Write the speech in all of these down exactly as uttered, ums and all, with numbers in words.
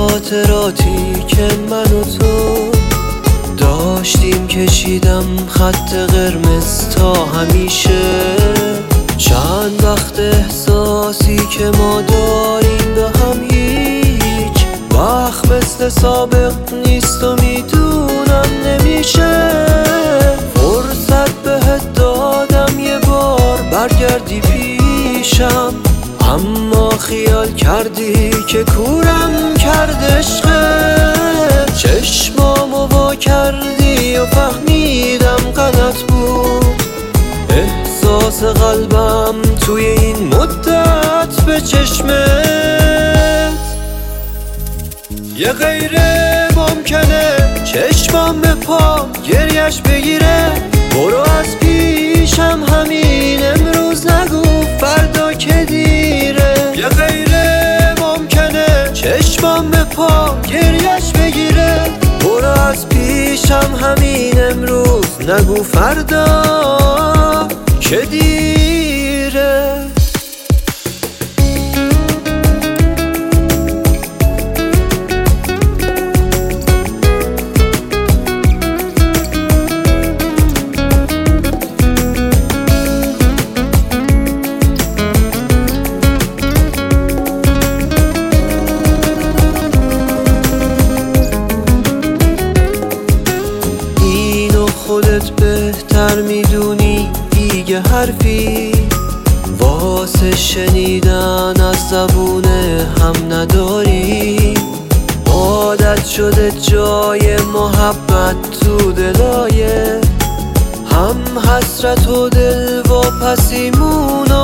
خاطراتی که من و تو داشتیم کشیدم خط قرمز تا همیشه. چند وقت احساسی که ما داریم به هم هیچ وقت مثل سابق نیست و میدونم نمیشه. فرصت بهت دادم یه بار برگردی پیشم، اما خیال کردی که کورم کرد عشقت. چشمامو وا کردی و فهمیدم غلط بود. احساس قلبم توی این مدت به چشمت یه غیره ممکنه چشمام به پا گریش بگیره. برو از پیشم همین امروز، نگو فردا که دیره. یه غیره ممکنه چشمام به پا گریش بگیره. برو از پیشم همین امروز، نگو فردا که دیره. خودت بهتر میدونی دیگه حرفی واسه شنیدن از زبون هم نداری. عادت شده جای محبت تو دلای هم حسرت و دل و پسیمونو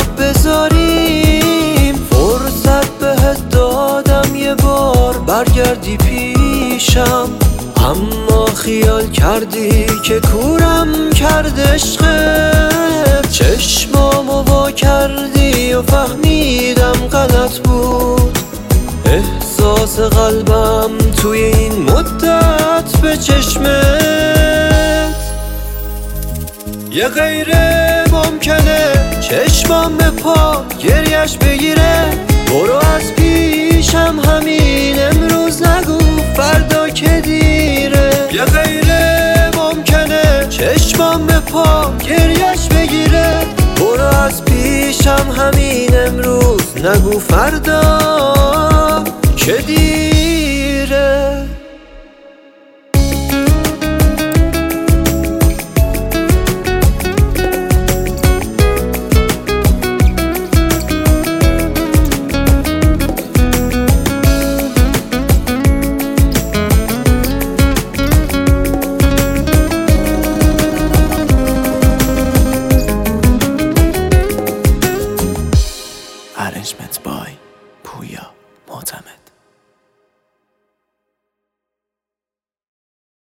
بذاریم. فرصت بهت دادم یه بار برگردی پیشم، اما خیال کردی که کورم کرد عشقت. چشمامو وا کردی و فهمیدم غلط بود. احساس قلبم توی این مدت به چشمت یه غیره ممکنه چشمام به پا گریش بگیره. برو از پیشم همین امروز، نگو فردا که دیره. یه غیره ممکنه چشمام به پا گریش بگیره. برو از پیشم همین امروز، نگو فردا که دیره. Arrangements by